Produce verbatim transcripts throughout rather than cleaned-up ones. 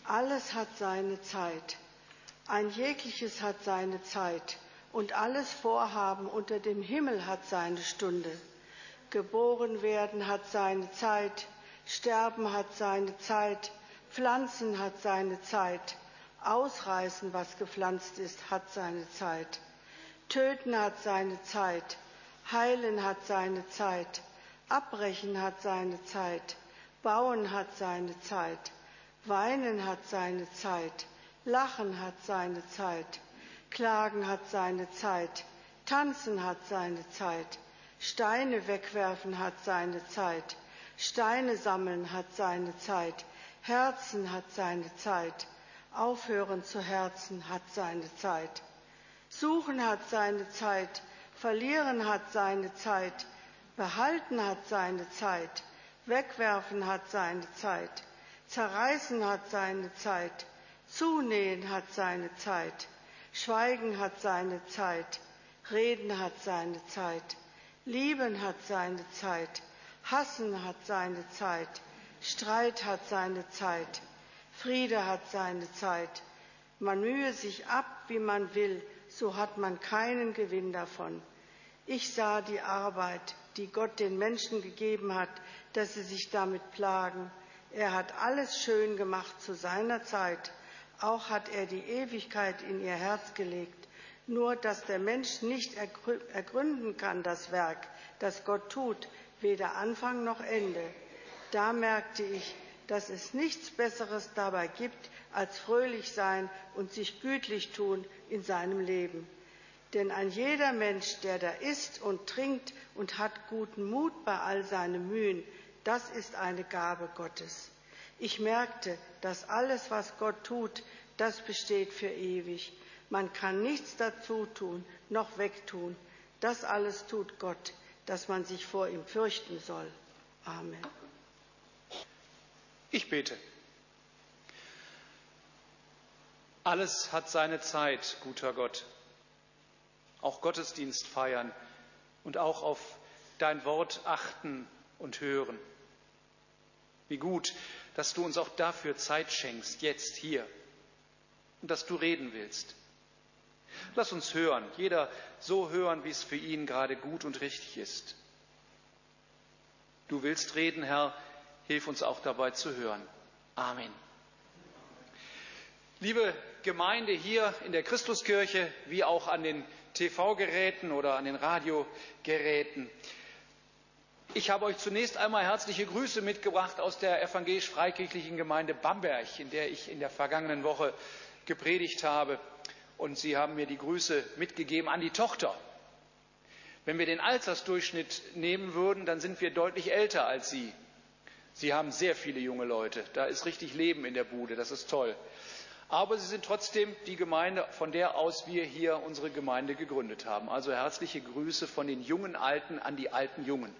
Alles hat seine Zeit. Ein jegliches hat seine Zeit. Und alles Vorhaben unter dem Himmel hat seine Stunde. Geboren werden hat seine Zeit. Sterben hat seine Zeit. Pflanzen hat seine Zeit. Ausreißen, was gepflanzt ist, hat seine Zeit. Töten hat seine Zeit. Heilen hat seine Zeit. Abbrechen hat seine Zeit. Bauen hat seine Zeit. Weinen hat seine Zeit. Lachen hat seine Zeit. Klagen hat seine Zeit. Tanzen hat seine Zeit. Steine wegwerfen hat seine Zeit. Steine sammeln hat seine Zeit. Herzen hat seine Zeit. Aufhören zu herzen hat seine Zeit. Suchen hat seine Zeit. Verlieren hat seine Zeit. Behalten hat seine Zeit. Wegwerfen hat seine Zeit. Zerreißen hat seine Zeit. Zunähen hat seine Zeit. Schweigen hat seine Zeit. Reden hat seine Zeit. Lieben hat seine Zeit. Hassen hat seine Zeit. Streit hat seine Zeit. Friede hat seine Zeit. Man mühe sich ab, wie man will, so hat man keinen Gewinn davon. Ich sah die Arbeit, die Gott den Menschen gegeben hat, dass sie sich damit plagen. Er hat alles schön gemacht zu seiner Zeit. Auch hat er die Ewigkeit in ihr Herz gelegt. Nur, dass der Mensch nicht ergründen kann, das Werk, das Gott tut, weder Anfang noch Ende. Da merkte ich, dass es nichts Besseres dabei gibt, als fröhlich sein und sich gütlich tun in seinem Leben. Denn ein jeder Mensch, der da isst und trinkt und hat guten Mut bei all seinen Mühen, das ist eine Gabe Gottes. Ich merkte, dass alles, was Gott tut, das besteht für ewig. Man kann nichts dazu tun, noch wegtun. Das alles tut Gott, dass man sich vor ihm fürchten soll. Amen. Ich bete. Alles hat seine Zeit, guter Gott. Auch Gottesdienst feiern und auch auf dein Wort achten und hören. Wie gut, dass du uns auch dafür Zeit schenkst, jetzt hier, und dass du reden willst. Lass uns hören, jeder so hören, wie es für ihn gerade gut und richtig ist. Du willst reden, Herr, hilf uns auch dabei zu hören. Amen. Liebe Gemeinde hier in der Christuskirche, wie auch an den T V-Geräten oder an den Radiogeräten, ich habe euch zunächst einmal herzliche Grüße mitgebracht aus der evangelisch-freikirchlichen Gemeinde Bamberg, in der ich in der vergangenen Woche gepredigt habe. Und Sie haben mir die Grüße mitgegeben an die Tochter. Wenn wir den Altersdurchschnitt nehmen würden, dann sind wir deutlich älter als Sie. Sie haben sehr viele junge Leute. Da ist richtig Leben in der Bude. Das ist toll. Aber Sie sind trotzdem die Gemeinde, von der aus wir hier unsere Gemeinde gegründet haben. Also herzliche Grüße von den jungen Alten an die alten Jungen.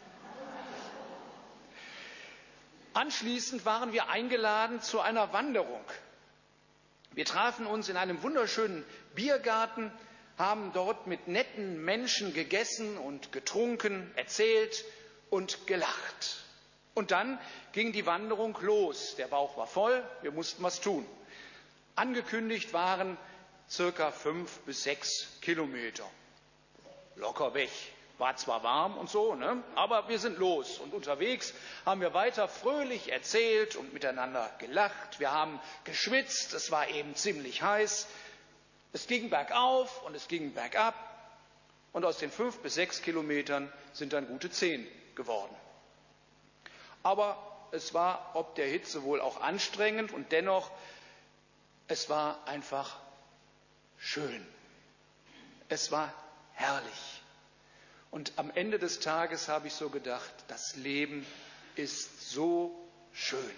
Anschließend waren wir eingeladen zu einer Wanderung. Wir trafen uns in einem wunderschönen Biergarten, haben dort mit netten Menschen gegessen und getrunken, erzählt und gelacht. Und dann ging die Wanderung los. Der Bauch war voll, wir mussten was tun. Angekündigt waren circa fünf bis sechs Kilometer. Locker weg. War zwar warm und so, ne? Aber wir sind los. Und unterwegs haben wir weiter fröhlich erzählt und miteinander gelacht. Wir haben geschwitzt, es war eben ziemlich heiß. Es ging bergauf und es ging bergab. Und aus den fünf bis sechs Kilometern sind dann gute zehn geworden. Aber es war ob der Hitze wohl auch anstrengend und dennoch, es war einfach schön. Es war herrlich. Und am Ende des Tages habe ich so gedacht, das Leben ist so schön.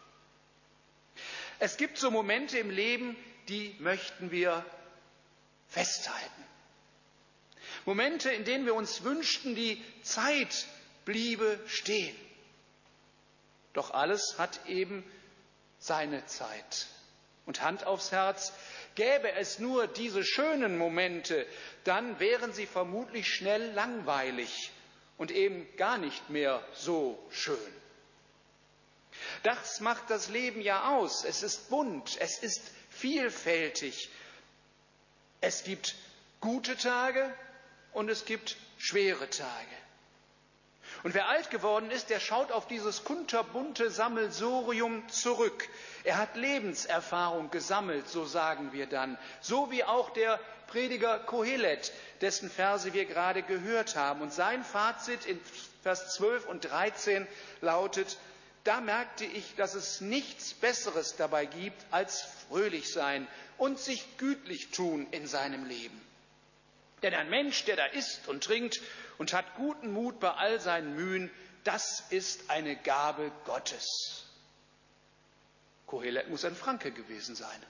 Es gibt so Momente im Leben, die möchten wir festhalten. Momente, in denen wir uns wünschten, die Zeit bliebe stehen. Doch alles hat eben seine Zeit. Und Hand aufs Herz, gäbe es nur diese schönen Momente, dann wären sie vermutlich schnell langweilig und eben gar nicht mehr so schön. Das macht das Leben ja aus. Es ist bunt, es ist vielfältig. Es gibt gute Tage und es gibt schwere Tage. Und wer alt geworden ist, der schaut auf dieses kunterbunte Sammelsurium zurück. Er hat Lebenserfahrung gesammelt, so sagen wir dann. So wie auch der Prediger Kohelet, dessen Verse wir gerade gehört haben. Und sein Fazit in Vers zwölf und dreizehn lautet: Da merkte ich, dass es nichts Besseres dabei gibt, als fröhlich sein und sich gütlich tun in seinem Leben. Denn ein Mensch, der da isst und trinkt und hat guten Mut bei all seinen Mühen, das ist eine Gabe Gottes. Kohelet muss ein Franke gewesen sein.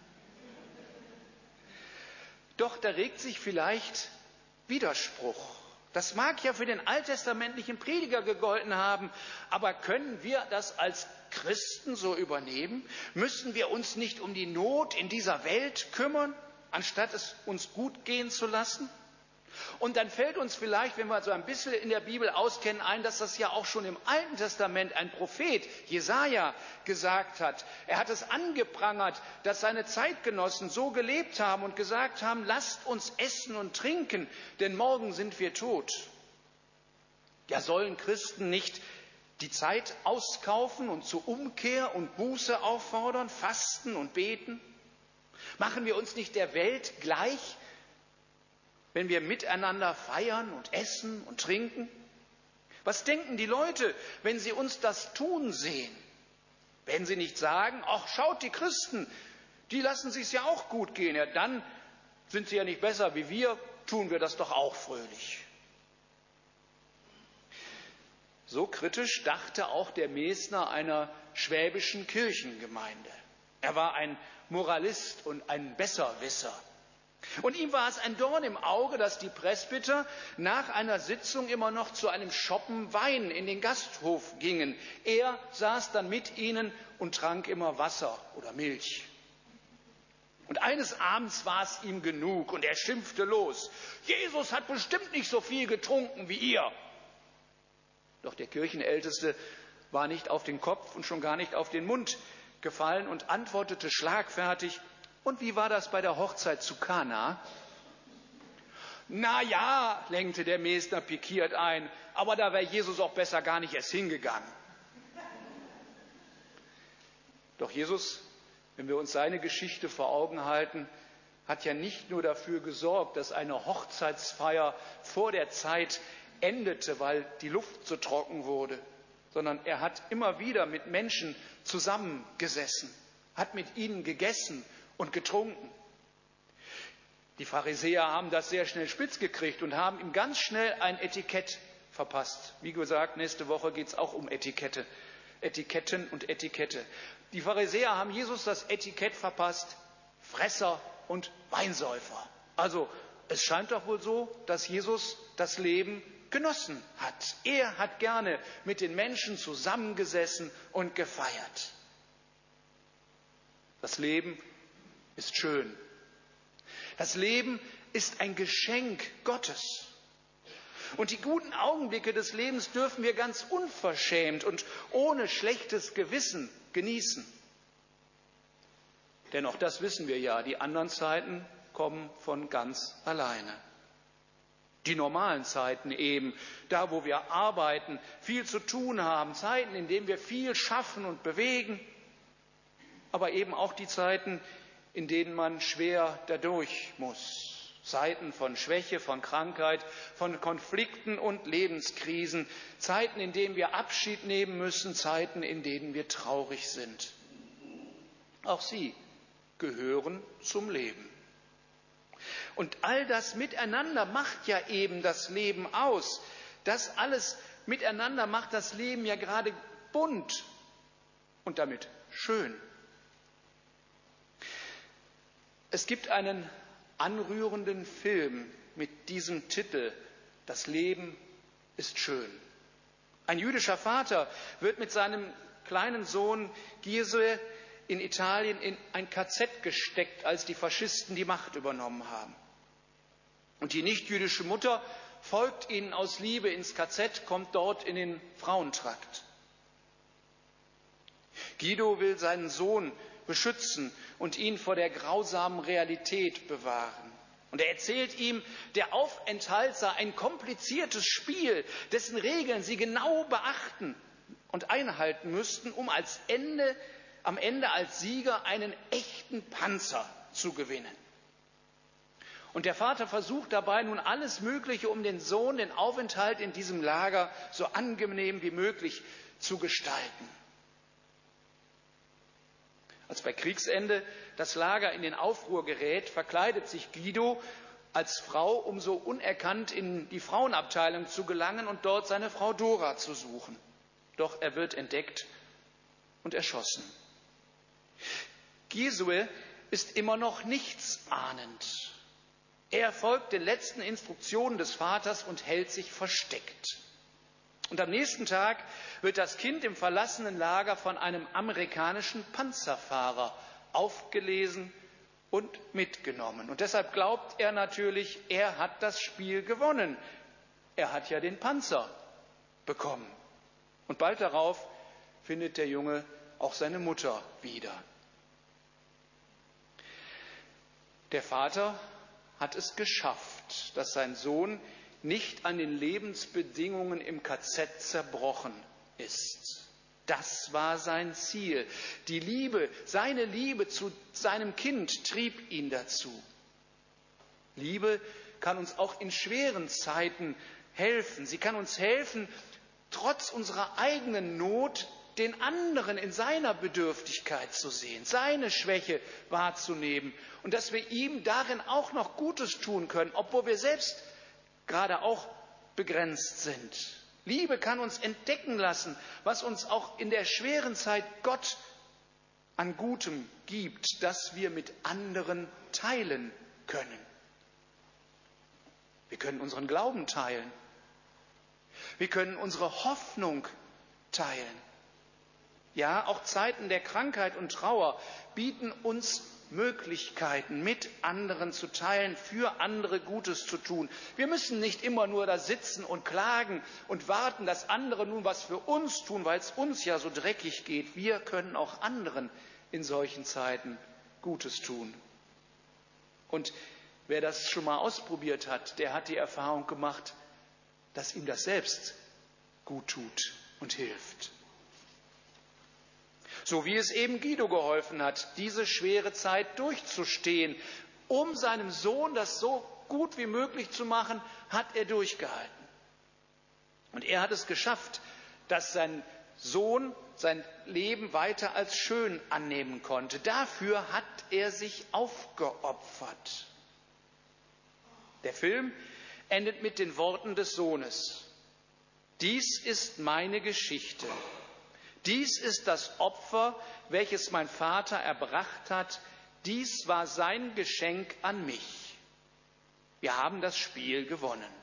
Doch da regt sich vielleicht Widerspruch. Das mag ja für den alttestamentlichen Prediger gegolten haben, aber können wir das als Christen so übernehmen? Müssen wir uns nicht um die Not in dieser Welt kümmern, anstatt es uns gut gehen zu lassen? Und dann fällt uns vielleicht, wenn wir so ein bisschen in der Bibel auskennen, ein, dass das ja auch schon im Alten Testament ein Prophet, Jesaja, gesagt hat. Er hat es angeprangert, dass seine Zeitgenossen so gelebt haben und gesagt haben: Lasst uns essen und trinken, denn morgen sind wir tot. Ja, sollen Christen nicht die Zeit auskaufen und zur Umkehr und Buße auffordern, fasten und beten? Machen wir uns nicht der Welt gleich, wenn wir miteinander feiern und essen und trinken? Was denken die Leute, wenn sie uns das tun sehen? Werden sie nicht sagen: Ach, schaut, die Christen, die lassen sich's ja auch gut gehen. Ja, dann sind sie ja nicht besser wie wir, tun wir das doch auch fröhlich. So kritisch dachte auch der Mesner einer schwäbischen Kirchengemeinde. Er war ein Moralist und ein Besserwisser. Und ihm war es ein Dorn im Auge, dass die Presbyter nach einer Sitzung immer noch zu einem Schoppen Wein in den Gasthof gingen. Er saß dann mit ihnen und trank immer Wasser oder Milch. Und eines Abends war es ihm genug und er schimpfte los: Jesus hat bestimmt nicht so viel getrunken wie ihr. Doch der Kirchenälteste war nicht auf den Kopf und schon gar nicht auf den Mund gefallen und antwortete schlagfertig: Und wie war das bei der Hochzeit zu Kana? Na ja, lenkte der Mesner pikiert ein, aber da wäre Jesus auch besser gar nicht erst hingegangen. Doch Jesus, wenn wir uns seine Geschichte vor Augen halten, hat ja nicht nur dafür gesorgt, dass eine Hochzeitsfeier vor der Zeit endete, weil die Luft so trocken wurde, sondern er hat immer wieder mit Menschen zusammengesessen, hat mit ihnen gegessen und getrunken. Die Pharisäer haben das sehr schnell spitz gekriegt und haben ihm ganz schnell ein Etikett verpasst. Wie gesagt, nächste Woche geht es auch um Etikette. Etiketten und Etikette. Die Pharisäer haben Jesus das Etikett verpasst: Fresser und Weinsäufer. Also es scheint doch wohl so, dass Jesus das Leben genossen hat. Er hat gerne mit den Menschen zusammengesessen und gefeiert. Das Leben ist schön. Das Leben ist ein Geschenk Gottes. Und die guten Augenblicke des Lebens dürfen wir ganz unverschämt und ohne schlechtes Gewissen genießen. Denn auch das wissen wir ja, die anderen Zeiten kommen von ganz alleine. Die normalen Zeiten eben, da wo wir arbeiten, viel zu tun haben, Zeiten, in denen wir viel schaffen und bewegen, aber eben auch die Zeiten, in denen man schwer dadurch muss. Zeiten von Schwäche, von Krankheit, von Konflikten und Lebenskrisen. Zeiten, in denen wir Abschied nehmen müssen, Zeiten, in denen wir traurig sind. Auch sie gehören zum Leben. Und all das Miteinander macht ja eben das Leben aus. Das alles miteinander macht das Leben ja gerade bunt und damit schön. Es gibt einen anrührenden Film mit diesem Titel: Das Leben ist schön. Ein jüdischer Vater wird mit seinem kleinen Sohn Gisle in Italien in ein K Z gesteckt, als die Faschisten die Macht übernommen haben. Und die nichtjüdische Mutter folgt ihnen aus Liebe ins K Z, kommt dort in den Frauentrakt. Guido will seinen Sohn beschützen und ihn vor der grausamen Realität bewahren. Und er erzählt ihm, der Aufenthalt sei ein kompliziertes Spiel, dessen Regeln sie genau beachten und einhalten müssten, um als Ende, am Ende als Sieger einen echten Panzer zu gewinnen. Und der Vater versucht dabei nun alles Mögliche, um den Sohn den Aufenthalt in diesem Lager so angenehm wie möglich zu gestalten. Als bei Kriegsende das Lager in den Aufruhr gerät, verkleidet sich Guido als Frau, um so unerkannt in die Frauenabteilung zu gelangen und dort seine Frau Dora zu suchen. Doch er wird entdeckt und erschossen. Gisule ist immer noch nichtsahnend. Er folgt den letzten Instruktionen des Vaters und hält sich versteckt. Und am nächsten Tag wird das Kind im verlassenen Lager von einem amerikanischen Panzerfahrer aufgelesen und mitgenommen. Und deshalb glaubt er natürlich, er hat das Spiel gewonnen. Er hat ja den Panzer bekommen. Und bald darauf findet der Junge auch seine Mutter wieder. Der Vater hat es geschafft, dass sein Sohn nicht an den Lebensbedingungen im K Z zerbrochen ist. Das war sein Ziel. Die Liebe, seine Liebe zu seinem Kind trieb ihn dazu. Liebe kann uns auch in schweren Zeiten helfen. Sie kann uns helfen, trotz unserer eigenen Not den anderen in seiner Bedürftigkeit zu sehen, seine Schwäche wahrzunehmen und dass wir ihm darin auch noch Gutes tun können, obwohl wir selbst gerade auch begrenzt sind. Liebe kann uns entdecken lassen, was uns auch in der schweren Zeit Gott an Gutem gibt, das wir mit anderen teilen können. Wir können unseren Glauben teilen. Wir können unsere Hoffnung teilen. Ja, auch Zeiten der Krankheit und Trauer bieten uns Möglichkeiten, mit anderen zu teilen, für andere Gutes zu tun. Wir müssen nicht immer nur da sitzen und klagen und warten, dass andere nun was für uns tun, weil es uns ja so dreckig geht. Wir können auch anderen in solchen Zeiten Gutes tun. Und wer das schon mal ausprobiert hat, der hat die Erfahrung gemacht, dass ihm das selbst gut tut und hilft. So wie es eben Guido geholfen hat, diese schwere Zeit durchzustehen. Um seinem Sohn das so gut wie möglich zu machen, hat er durchgehalten. Und er hat es geschafft, dass sein Sohn sein Leben weiter als schön annehmen konnte. Dafür hat er sich aufgeopfert. Der Film endet mit den Worten des Sohnes. Dies ist meine Geschichte. Dies ist das Opfer, welches mein Vater erbracht hat. Dies war sein Geschenk an mich. Wir haben das Spiel gewonnen.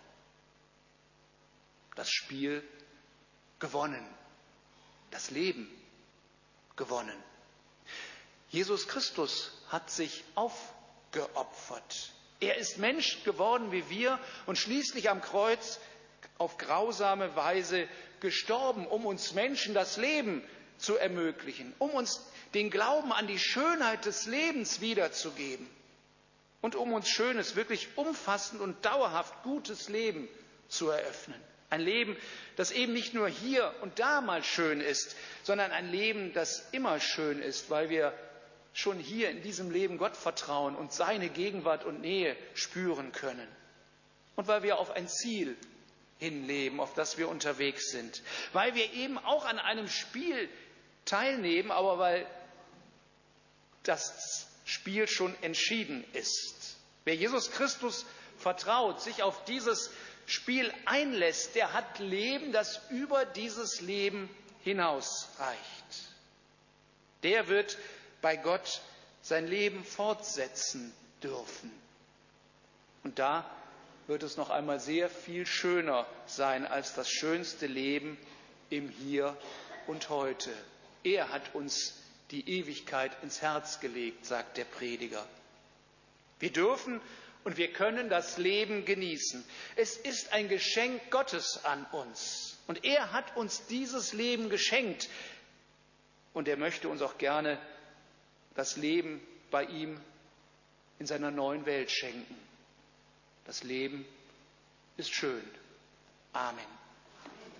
Das Spiel gewonnen. Das Leben gewonnen. Jesus Christus hat sich aufgeopfert. Er ist Mensch geworden wie wir und schließlich am Kreuz auf grausame Weise gestorben, um uns Menschen das Leben zu ermöglichen, um uns den Glauben an die Schönheit des Lebens wiederzugeben und um uns schönes, wirklich umfassend und dauerhaft gutes Leben zu eröffnen. Ein Leben, das eben nicht nur hier und da mal schön ist, sondern ein Leben, das immer schön ist, weil wir schon hier in diesem Leben Gott vertrauen und seine Gegenwart und Nähe spüren können. Und weil wir auf ein Ziel hinleben, auf das wir unterwegs sind. Weil wir eben auch an einem Spiel teilnehmen, aber weil das Spiel schon entschieden ist. Wer Jesus Christus vertraut, sich auf dieses Spiel einlässt, der hat Leben, das über dieses Leben hinausreicht. Der wird bei Gott sein Leben fortsetzen dürfen. Und da wird es noch einmal sehr viel schöner sein als das schönste Leben im Hier und Heute. Er hat uns die Ewigkeit ins Herz gelegt, sagt der Prediger. Wir dürfen und wir können das Leben genießen. Es ist ein Geschenk Gottes an uns. Und er hat uns dieses Leben geschenkt. und er möchte uns auch gerne das Leben bei ihm in seiner neuen Welt schenken. Das Leben ist schön. Amen.